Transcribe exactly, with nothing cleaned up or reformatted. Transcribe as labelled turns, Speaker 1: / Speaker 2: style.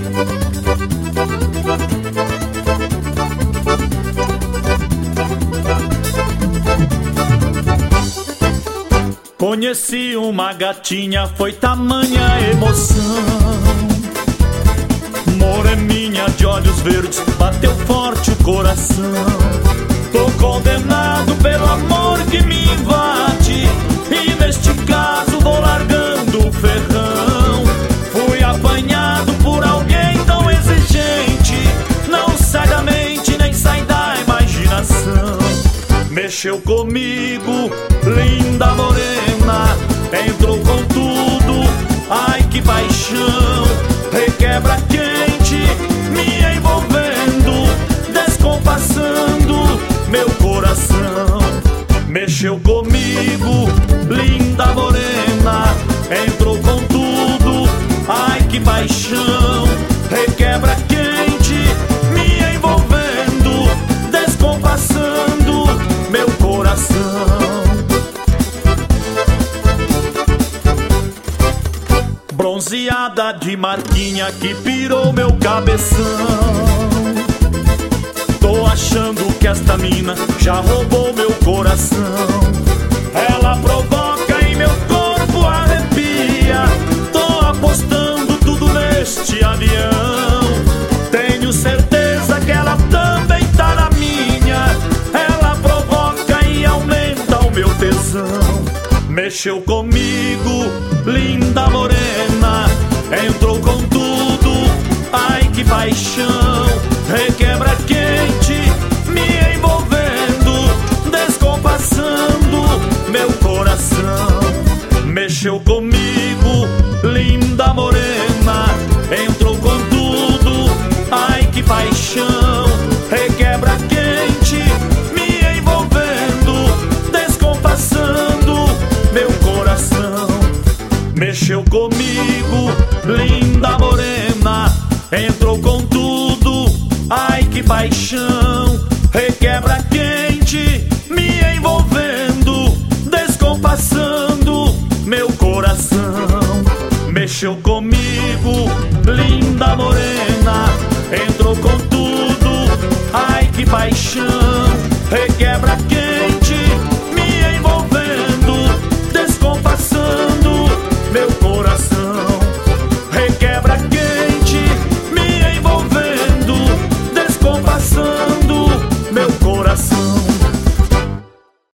Speaker 1: Conheci uma gatinha, foi tamanha a emoção. Moreninha de olhos verdes, bateu forte o coração. Tô condenado pelo amor que me invade, e neste caso vou largando o ferrão. Fui apanhado por alguém tão exigente, não sai da mente nem sai da imaginação. Mexeu comigo, linda morena, entrou com tudo, ai que paixão. Requebra quente, me envolvendo, descompassando meu coração. Mexeu comigo, linda morena, entrou com tudo, ai que paixão. Requebra quente, me envolvendo, descompassando meu coração. Bronzeada de marquinha que pirou meu cabeção. Tô achando que esta mina já roubou meu coração. Ela provoca e meu corpo arrepia. Tô apostando tudo neste avião. Tenho certeza que ela também tá na minha. Ela provoca e aumenta o meu tesão. Mexeu comigo, linda morena, entrou com tudo, ai que paixão. Requebra quente, me envolvendo, descompassando meu coração. Mexeu comigo, linda morena, entrou com tudo, ai que paixão. Requebra quente, me envolvendo, descompassando meu coração. Mexeu comigo, linda morena, entrou com tudo, ai que paixão. Requebra quente,